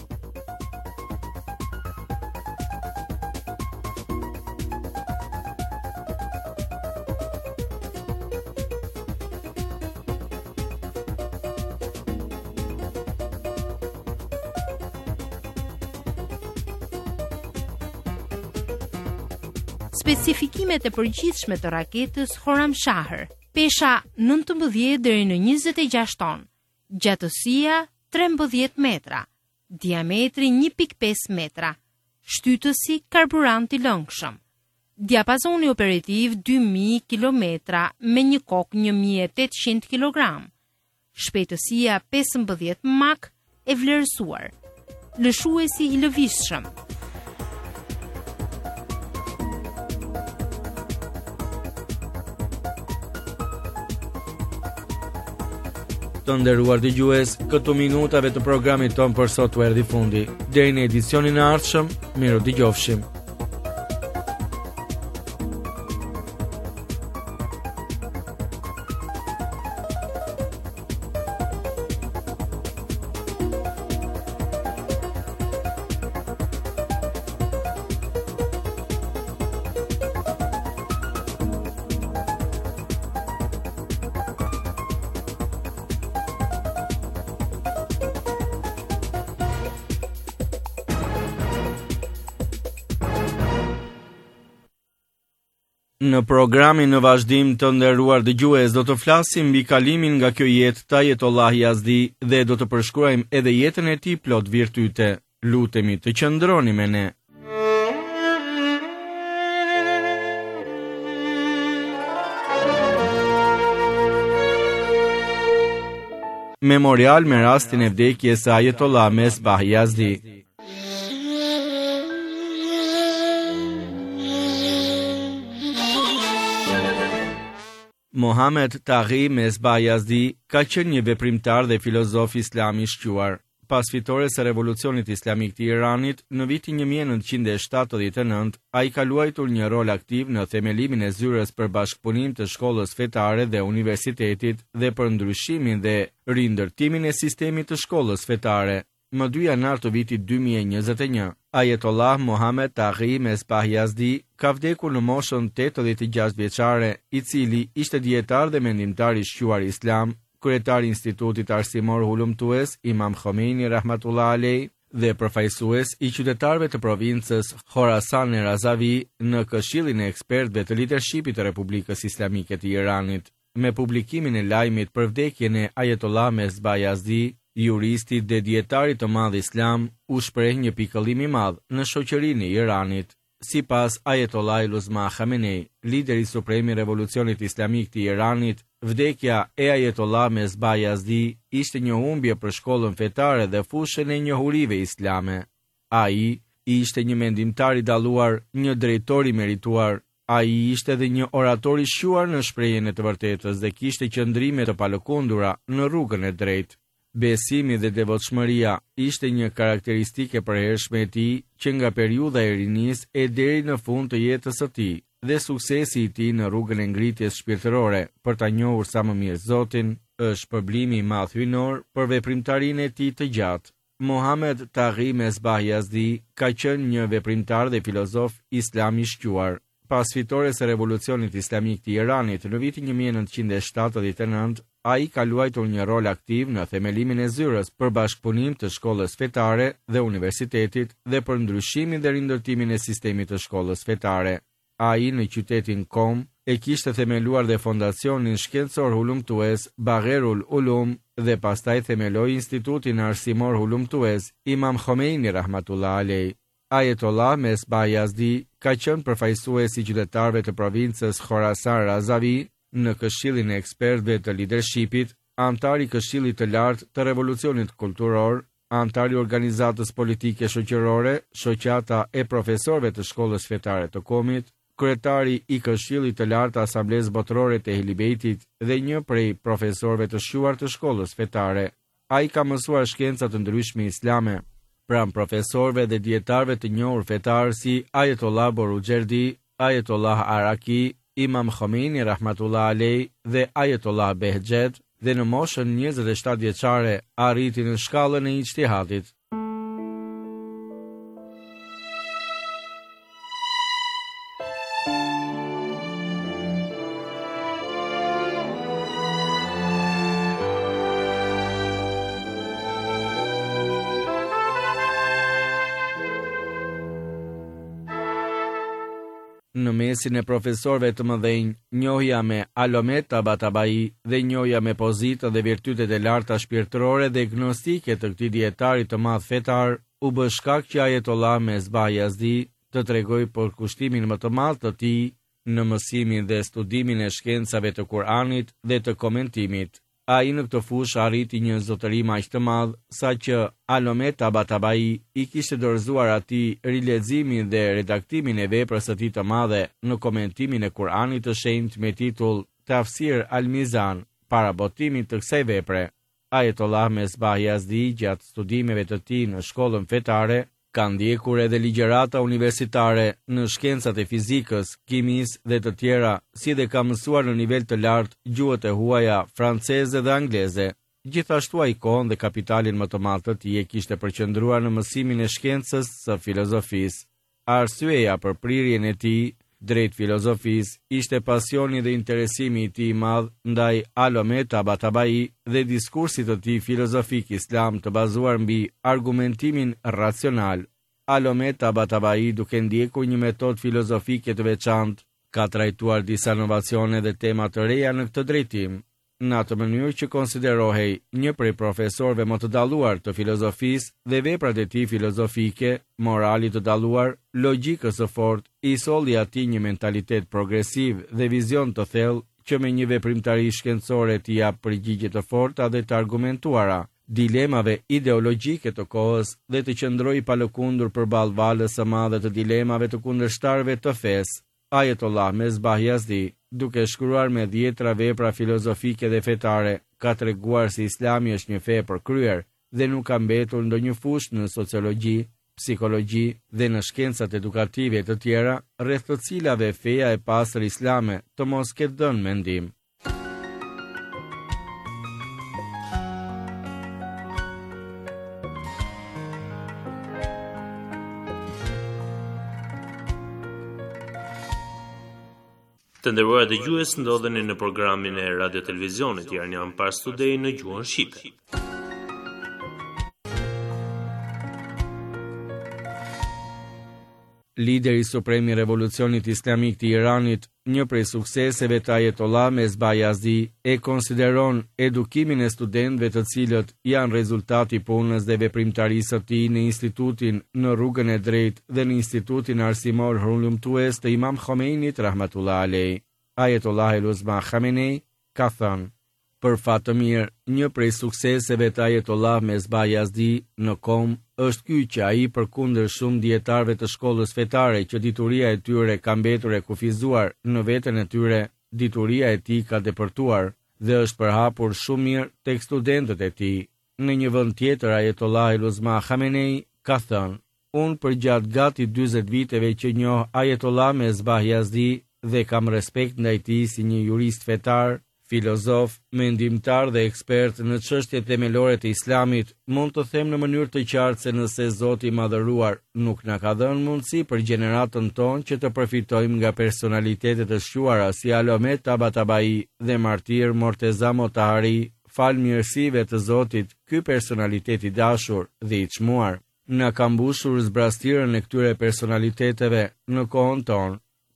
Specifikimet e përgjithshme të raketës Khorramshahr: pesha 19 deri në 26 ton, gjatësia 13 metra, diametri 1.5 metra, shtytësi karburanti lëngshëm, diapazoni operativ 2000 km me një kokë 1800 kg, shpejtësia 15 Mach e vlerësuar, lëshuesi i lëvizshëm. Të nderuar dëgjues, këto minutave të programit ton për sot u erdhi fundi. Deri në edicionin e ardhshëm, miru dëgjofshim. Në programin në vazhdim të nderuar dëgjues do të flasim mbi kalimin nga kjo jetë të Ajetollah Yazdi dhe do të përshkruajmë edhe jetën e tij plot virtyte. Lutemi të qëndroni me ne. Memorial me rastin e vdekjes së Ajetollah Mesbah Yazdi. Mohamed Taghi Mesbah Yazdi ka qenë një veprimtar dhe filozof islam i shquar. Pas fitores së revolucionit islamik të Iranit, në vitin 1979, ai ka luajtur një rol aktiv në themelimin e zyrës për bashkëpunim të shkollës fetare dhe universitetit dhe për ndryshimin dhe rindërtimin e sistemit të shkollës fetare. Më 2 janar të vitit 2021, Ajetollah Mohamed Taghi Mesbah Yazdi ka vdekur në moshën 86 vjeçare, i cili ishte dietar dhe mendimtar i shquar islam, kryetar i Institutit Arsimor Hulumtues Imam Khomeini rahmatullah alej dhe përfaqësues i qytetarëve të provincës Khorasan e Razavi në Këshillin e ekspertëve të leadershipit të Republikës Islamike të Iranit. Me publikimin e lajmit për vdekjen e Ajetollah Mesbah Yazdi, juristi dhe dietarit të madh islam u shpreh një pikëllim i madh në shoqërinë e Iranit. Sipas Ajetollah Luzma Khamenei, lideri suprem i revolucionit islamik të Iranit, vdekja e Ajetollah Mesbah Yazdi ishte një humbje për shkollën fetare dhe fushën e njohurive islame. Ai ishte një mendimtar i dalluar, një drejtor i merituar. Ai ishte edhe një orator i shquar në shprehjen e të vërtetës dhe kishte qëndrime të palëkundura në rrugën e drejtë. Besimi dhe devotshmëria ishte një karakteristike e përhershme e tij që nga periudha e rinisë e deri në fund të jetës së tij, dhe suksesi i tij në rrugën e ngritjes shpirtërore për ta njohur sa më mirë Zotin është përblimi i madh hyjnor për veprimtarinë e tij të gjatë. Mohamed Taghi Mesbah Yazdi ka qenë një veprimtar dhe filozof islam i shquar. Pas fitores së revolucionit islamik të Iranit në vitin 1979, ai ka luajtur një rol aktiv në themelimin e zyrës për bashkëpunim të shkollës fetare dhe universitetit dhe për ndryshimin dhe rindërtimin e sistemit të shkollës fetare. ai në qytetin Kom e kishte themeluar dhe fondacionin shkencor hulumtues Bagherul Ulum dhe pastaj themeloi institutin arsimor hulumtues Imam Khomeini rahmatullah alej. Ayatollah Mesbah Yazdi ka qenë përfaqësues i qytetarëve të provincës Khorasan Razavi në Këshillin e ekspertëve të leadershipit, antar i Këshillit të lartë të revolucionit kulturor, antar i organizatës politike shoqërore, shoqata e profesorëve të shkollës fetare të Komit, kryetari i Këshillit të lartë të Asamblesë Botërore të Ehlibetit dhe një prej profesorëve të shuar të shkollës fetare. Ai ka mësuar shkenca të ndryshme islame. Pran profesorëve dhe dietarëve të njohur fetar si Ayatollah Borujerdi, Ayatollah Araki, Imam Khomeini rahmatullah alej dhe Ayatollah Behgjet, dhe në moshën 27 vjeçare arriti në shkallën e ijtihadit. Në mesin e profesorëve të mëdhenj, njohja me Alomet Tabatabai dhe njohja me pozitë dhe virtytet e larta shpirtërore dhe gnostike të këtij dietari të madh fetar, u bë shkak që Ayatollah Mesbah Yazdi të tregojë për kushtimin më të madh të tij në mësimin dhe studimin e shkencave të Kuranit dhe të komentimit. Ai në këtë fushë arriti një zotërim aq të madh sa që Alomet Tabatabai i kishte dorëzuar atij rileximin dhe redaktimin e veprës së tij të madhe në komentimin e Kuranit të shenjtë me titull Tafsir al-Mizan, para botimit të kësaj vepre. Ayatollah Mesbah Yazdi gjatë studimeve të tij në shkollën fetare ka ndjekur edhe ligjërata universitare në shkencat e fizikës, kimisë dhe të tjera, si dhe ka mësuar në nivel të lartë gjuhët e huaja franceze dhe angleze. Gjithashtu ai kohën dhe kapitalin më të madh të tij e kishte përqendruar në mësimin e shkencës së filozofisë. Arsyeja për prirjen e tij drejt filozofisë ishte pasioni dhe interesimi i tij i madh ndaj Alomet Tabatabai dhe diskursit të tij filozofik islam të bazuar mbi argumentimin racional. Alomet Tabatabai, duke ndjekur një metodë filozofike të veçantë, ka trajtuar disa inovacione dhe tema të reja në këtë drejtim, në atë mënyrë që konsiderohej një prej profesorëve më të dalluar të filozofisë dhe veprat e tij filozofike, moralit të dalluar, logjikës së fortë, i solli atij një mentalitet progresiv dhe vizion të thellë që me një veprimtari shkencore t'i jap përgjigje të forta dhe të argumentuara dilemave ideologjike të kohës dhe të qëndrojë pa lëkundur përballë valës së madhe të dilemave të kundërshtarëve të fesë. Ayatollah Mesbah Yazdi, duke shkruar me 10 vepra filozofike dhe fetare, ka treguar se Islami është një fe e përkryer dhe nuk ka mbetur ndonjë fushë në sociologji, psikologji dhe në shkencat edukative të tjera, rreth të cilave feja e pastër islame të mos ketë dhënë mendim. Të nderuar dëgjues, ndodheni në programin e Radio Televizionit Iranian Pars Today në gjuhën shqipe. Lideri suprem i revolucionit islamik të Iranit, një prej sukseseve të Ayatollah Mesbah Yazdi, e konsideron edukimin e studentëve të cilët janë rezultati punës dhe veprimtarisë së tij në institutin në rrugën e drejtë dhe në institutin arsimor hulumtues të Imam Khomeinit rahmatullah alej. Ayatollah el-Uzma Khamenei ka thënë: për fat të mirë, një prej sukseseve të Ayatollah Mesbah Yazdi në Kom është ky që ai përkundër shumë dietarëve të shkollës fetare që dituria e tyre ka mbetur e kufizuar në veten e tyre, dituria e tij ka depërtuar dhe është përhapur shumë mirë tek studentët e tij. Në një vend tjetër, Ayatollah el-Uzma Khamenei ka thënë: unë përgjatë gati 40 viteve që njoh Ayatollah Mesbah Yazdi dhe kam respekt ndaj tij si një jurist fetar, filozof, mendimtar dhe ekspert në çështjet themelore të Islamit, mund të them në mënyrë të qartë se nëse Zoti i Madhëruar nuk na ka dhënë mundësi për gjeneratën tonë që të përfitojmë nga personalitetet të shquara si Alomet Tabatabai dhe martir Morteza Motahari, fal mirësive të Zotit, ky personalitet i dashur dhe i çmuar na ka mbushur zbrastirën e këtyre personaliteteve në kohën tonë.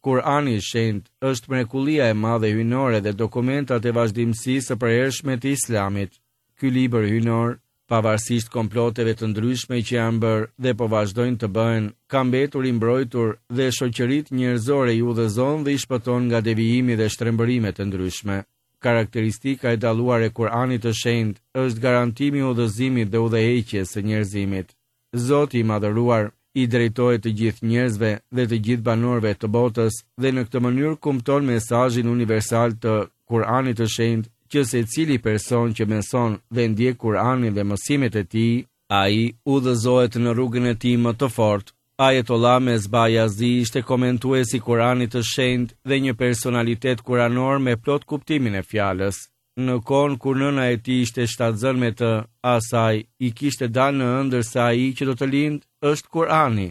Kurani i shenjtë është mrekullia e madhe hyjnore dhe dokumentat e vazhdimësisë së përhershme të Islamit. Ky libër hyjnor, pavarësisht komploteve të ndryshme që janë bërë dhe po vazhdojnë të bëhen, ka mbetur i mbrojtur dhe shoqëritë njerëzore i udhëzon dhe i shpëton nga devijimi dhe shtrembërime të ndryshme. Karakteristika e dalluar e Kuranit të shenjtë është garantimi i udhëzimit dhe udhëheqjes së njerëzimit. Zoti i madhëruar i drejtohet të gjithë njerëzve dhe të gjithë banorëve të botës dhe në këtë mënyrë kupton mesazhin universal të Kuranit të shenjtë që secili person që beson dhe ndjek Kuranin dhe mësimet e tij, ai udhëzohet në rrugën e tij më të fortë. Ayetollah Mesbah Yazdi ishte komentuesi i Kuranit të shenjtë dhe një personalitet kuranor me plot kuptimin e fjalës. Në kohën kur nëna e tij ishte shtatzën me të, asaj i kishte dalë në ëndër se ai që do të lindë është Kurani.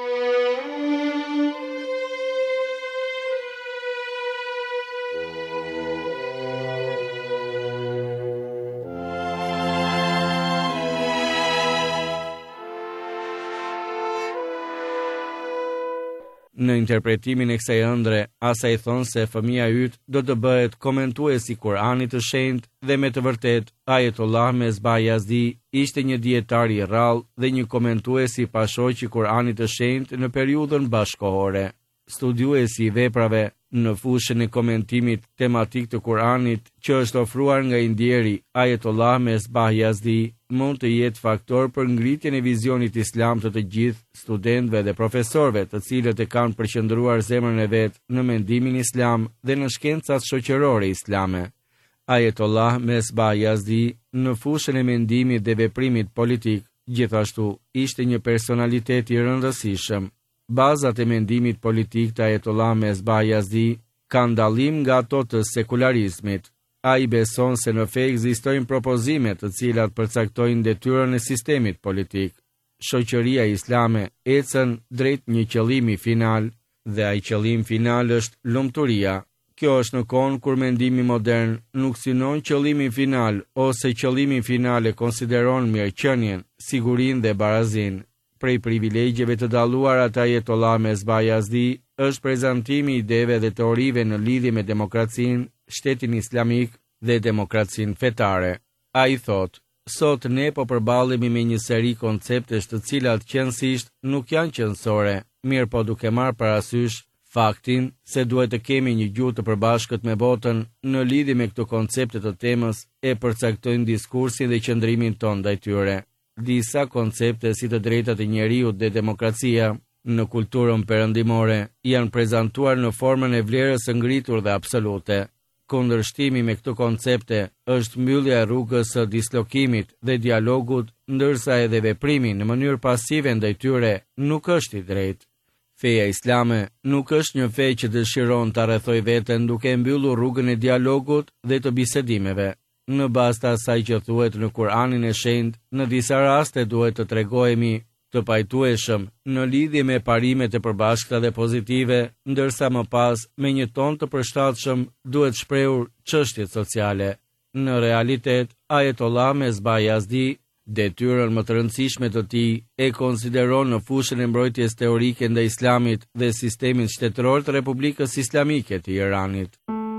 Në interpretimin e kësaj ëndre, asaj thon se fëmia yt do të bëhet komentuesi i Kuranit të shenjtë dhe me të vërtetë Ayetollah Mesbah Yazdi ishte një dietar i rrallë dhe një komentues i pashoq i Kuranit të shenjtë në periudhën bashkëkohore. Studiuesi i veprave në fushën e komentimit tematik të Kuranit që është ofruar nga i ndjeri Ayetollah Mesbah Yazdi mund të jetë faktor për ngritjen e vizionit islam të gjithë studentëve dhe profesorëve të cilët e kanë përqendruar zemrën e vet në mendimin islam dhe në shkencat shoqërore islame. Ayetollah Mesbah Yazdi në fushën e mendimit dhe veprimit politik gjithashtu ishte një personalitet i rëndësishëm. Bazat e mendimit politik të Ayetollah Mesbah Yazdi kanë dallim nga ato të sekularizmit. Ai beson se në fe ekzistojnë propozime të cilat përcaktojnë detyrën e sistemit politik. Shoqëria islame ecën drejt një qëllimi final dhe ai qëllim final është lumturia. Kjo është në kohën kur mendimi modern nuk synon qëllimin final ose qëllimin final e konsideron mirëqenien, sigurinë dhe barazinë. Prej privilegjeve të dalluara të Ayetollah Mesbah Yazdi është prezantimi i ideve dhe teorive në lidhje me demokracinë, shtetin islamik dhe demokracinë fetare. Ai thotë: "Sot ne po përballemi me një seri konceptesh të cilat qëndësisht nuk janë qëndësore, mirë po duke marrë parasysh faktin se duhet të kemi një gjuhë të përbashkët me botën në lidhje me këto koncepte të temës e përcaktojnë diskursin dhe qëndrimin tonë ndaj tyre. Disa koncepte si të drejtat e njeriut dhe demokracia në kulturën perëndimore janë prezantuar në formën e vlerës së ngritur dhe absolute. Kundërshtimi me këto koncepte është mbyllja e rrugës së dislokimit dhe dialogut, ndërsa edhe veprimi në mënyrë pasive ndaj tyre nuk është i drejtë. Feja islame nuk është një fe që dëshiron të rrethojë veten duke mbyllur rrugën e dialogut dhe të bisedimeve. Në bazë të asaj që thuhet në Kuranin e shenjtë, në disa raste duhet të tregohemi të pajtueshëm në lidhje me parimet e përbashkëta dhe pozitive, ndërsa më pas me një ton të përshtatshëm duhet shprehur çështjet sociale. Në realitet, Ayetollah Mesbah Yazdi detyrën më të rëndësishme të tij e konsideron në fushën e mbrojtjes teorike ndaj islamit dhe sistemit shtetëror të Republikës Islamike të Iranit.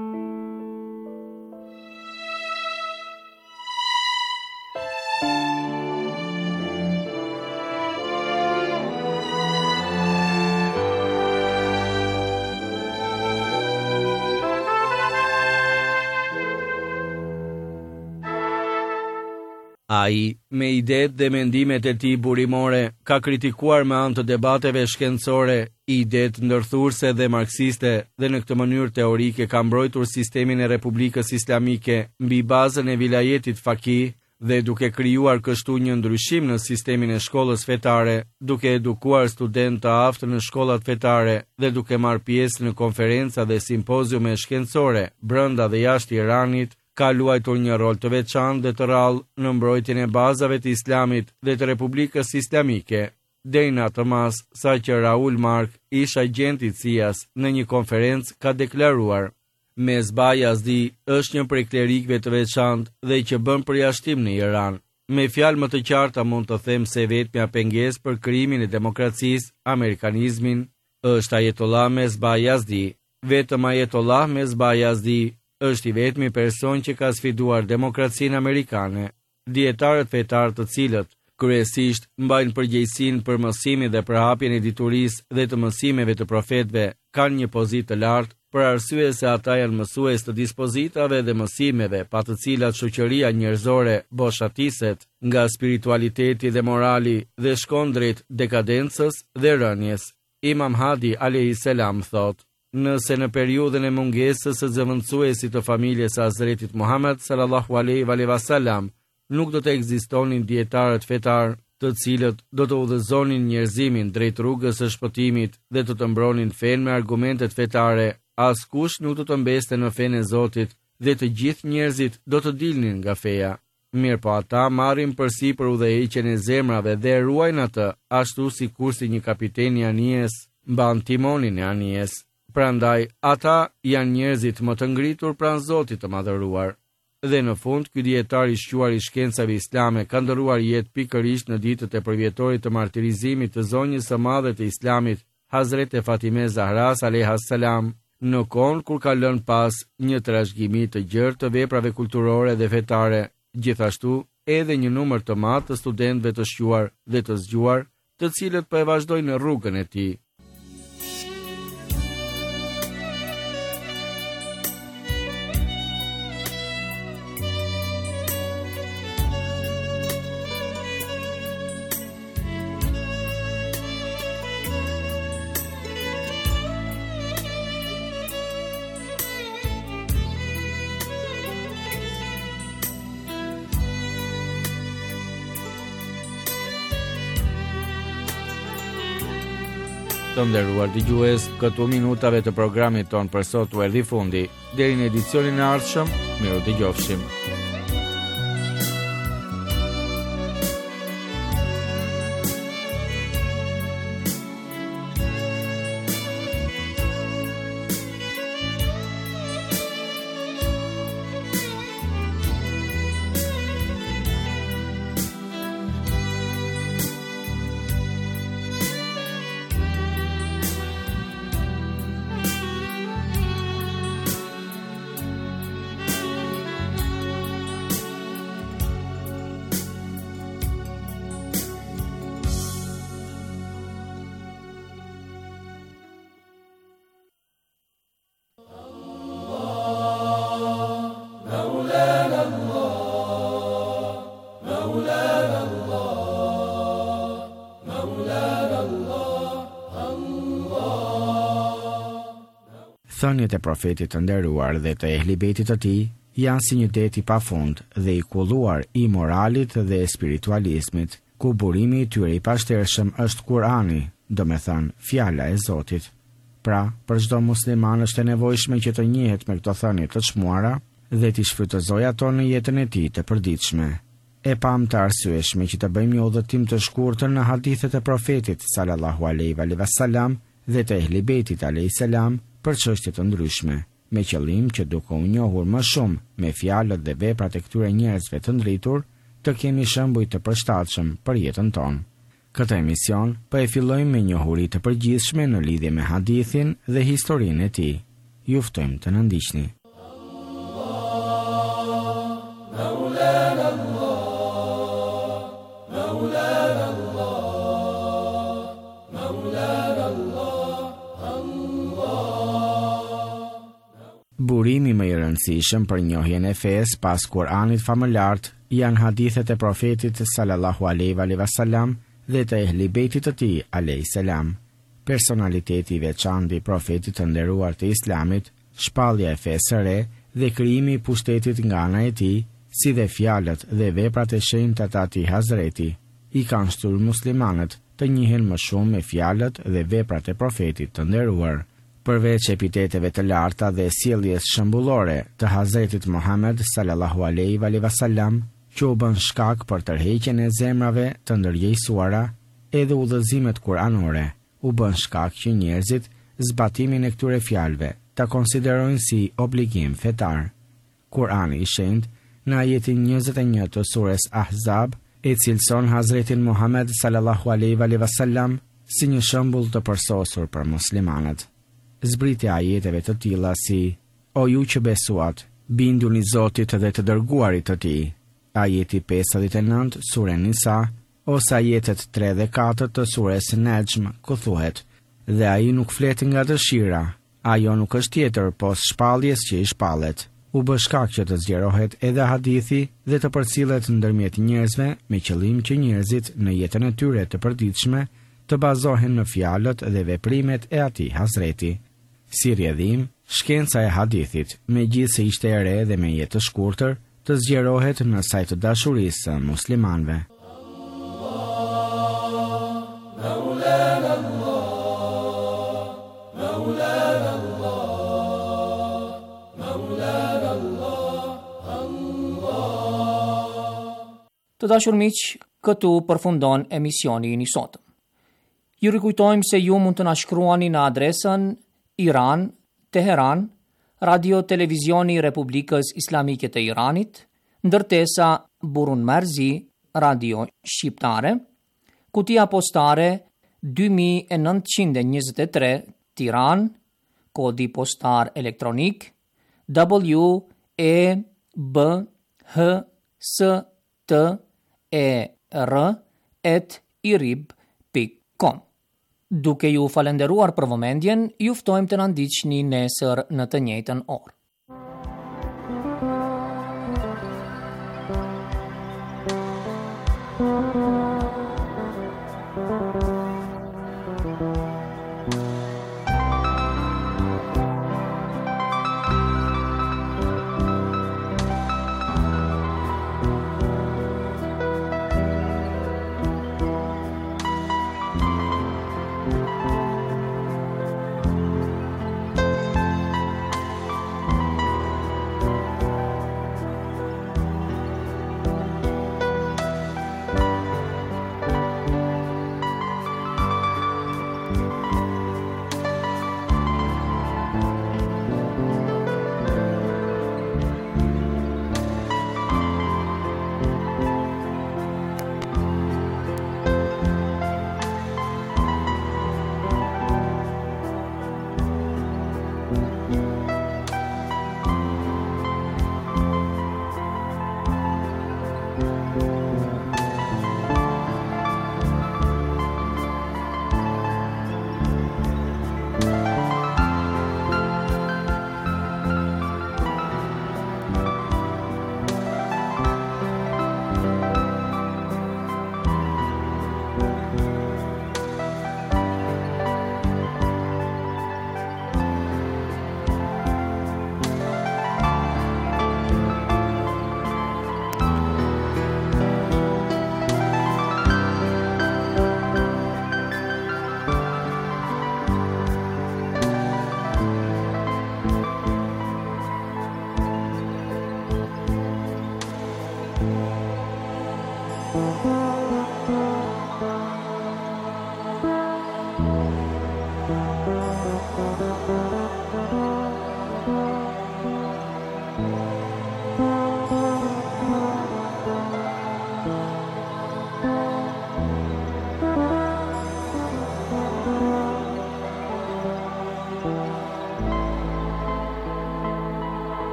Ai, me idetë dhe mendimet e tij burimore, ka kritikuar me anë të debateve shkencore, idetë ndërthurse dhe marksiste dhe në këtë mënyrë teorike ka mbrojtur sistemin e Republikës Islamike mbi bazën e vilajetit fakih dhe duke krijuar kështu një ndryshim në sistemin e shkollës fetare, duke edukuar studentë të aftë në shkollat fetare dhe duke marrë pjesë në konferenca dhe simpoziume shkencore brenda dhe jashtë Iranit, ka luajtur një rol të veçantë dhe të rrallë në mbrojtjen e bazave të Islamit dhe të Republikës Islamike, deri në atë mas sa që Raul Mark, ish agent i CIA-s, në një konferencë ka deklaruar: Mesbah Yazdi është një prej klerikëve të veçantë dhe që bën përjashtim në Iran. Me fjalë më të qarta mund të them se vetmja pengesë për krijimin e demokracisë, amerikanizmin, është Ayetollah Mesbah Yazdi. Vetëm Ayetollah Mesbah Yazdi është i vetmi person që ka sfiduar demokracinë amerikane. Dietarët fetar të cilët kryesisht mbajnë përgjegjësinë për mësimin dhe përhapjen e diturisë dhe të mësimeve të profetëve, kanë një pozitë të lartë për arsye se ata janë mësues të dispozitave dhe mësimeve pa të cilat shoqëria njerëzore boshatiset nga spiritualiteti dhe morali dhe shkon drejt dekadencës dhe rënjes. Imam Hadi alayhis salam thotë: nëse në periudhën e mungesës së zëvendësuesit të familjes së Hazretit Muhammed sallallahu alaihi wasallam nuk do të ekzistonin dietarët fetar, të cilët do të udhëzonin njerëzimin drejt rrugës së shpëtimit dhe të mbronin fenë me argumentet fetare, askush nuk do të mbeste në fenë e Zotit dhe të gjithë njerëzit do të dilnin nga feja. Mirë po ata marrin përsipër udhëheqjen e zemrave dhe ruajnë atë, ashtu si kursi një kapiten i anijes mban timonin e anijes. Prandaj, ata janë njerëzit më të ngritur pranë Zotit të madhëruar. Dhe në fund, ky dietar i shquar i shkencave islame ka ndëruar jetë pikërisht në ditët e përvjetorit të martirizimit të zonjës së madhe të islamit, Hazreti Fatime Zahra alayhas salam, në kohën kur ka lënë pas një trashëgimi të gjerë të veprave kulturore dhe fetare, gjithashtu edhe një numër të madh të studentëve të shquar dhe të zgjuar, të cilët po e vazhdojnë rrugën e tij. Të nderuar dëgjues, këtu minutave të programit ton për sot u erdhi fundi. Deri në edicionin e ardhshëm, miru dëgjofshim. Thënjet e profetit të nderuar dhe të ehlibetit të tij janë si një det i pafund dhe i kulluar i moralit dhe spiritualizmit, ku burimi i tyre i pashtershëm është Kurani, domethënë fjala e Zotit. Pra, për çdo musliman është e nevojshme që të njihet me këto thënie të çmuara dhe t'i shfrytëzojë ato në jetën e tij të përditshme. E pam të arsyeshme që të bëjmë një udhëtim të shkurtër në hadithet e profetit sallallahu alaihi wasallam dhe të ehlibetit alayhis salam për çështje të ndryshme, me qëllim që duke u njohur më shumë me fjalët dhe veprat e këtyre njerëzve të ndritur, të kemi shembuj të përshtatshëm për jetën tonë. Këtë emision po e fillojmë me njohuri të përgjithshme në lidhje me hadithin dhe historinë e tij. Ju ftojmë të na ndiqni. Burimi më i rëndësishëm për njohjen e fesë pas Kuranit famëlart janë hadithet e profetit sallallahu alaihi wasallam dhe të ehlibetit të tij alayhis salam. Personaliteti i veçantë i profetit të nderuar të Islamit, shpallja e fesë së re dhe krijimi i pushtetit nga ana e tij, si dhe fjalët dhe veprat e shenjta të atij Hazreti, i kanë shtyrë muslimanët të njihen më shumë me fjalët dhe veprat e profetit të nderuar. Përveç epiteteve të larta dhe sjelljes shembullore të Hazretit Muhammed sallallahu alaihi wasallam, që u bën shkak për tërheqjen e zemrave të ndërgjegjësuara, edhe udhëzimet kuranore u bën shkak që njerëzit zbatimin e këtyre fjalëve ta konsiderojnë si obligim fetar. Kurani i shenjtë në ajetin 21 të surës Ahzab e cilëson Hazretin Muhammed sallallahu alaihi wasallam si një shembull të përsosur për muslimanët. Zbritja ajeteve të tilla si: O ju që besuat, binduni Zotit dhe të dërguarit të tij. Ajeti 59, sure Nisa, ose ajetet 3 dhe 4 të sures Nejm, ku thuhet: Dhe ai nuk flet nga dëshira, ajo nuk është tjetër pos shpalljes që i shpallet. U bë shkak që të zgjerohet edhe hadithi dhe të përcillet ndërmjet njerëzve me qëllim që njerëzit në jetën e tyre të përditshme të bazohen në fjalët dhe veprimet e atij Hazreti. Si rrjedhim, shkenca e hadithit, megjithse ishte e re dhe me jetë të shkurtër, të zgjerohet në sajt të dashurisë së muslimanëve. Të dashur miq, këtu përfundon emisioni i sotëm. Ju rikujtojmë se ju mund të na shkruani në adresën Iran, Teheran, Radio Televizioni Republikës Islamike të Iranit, ndërtesa Burun Merzi, Radio Shqiptare, kutia postare 2923 Tiran, kodi postar elektronik WEBHSTER@irib.com. Duke ju falenderuar për vëmendjen, ju ftojmë të na ndiqni nesër në të njëjtën orë.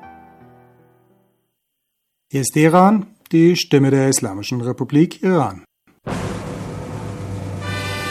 Hier ist Iran, die Stimme der Islamischen Republik Iran.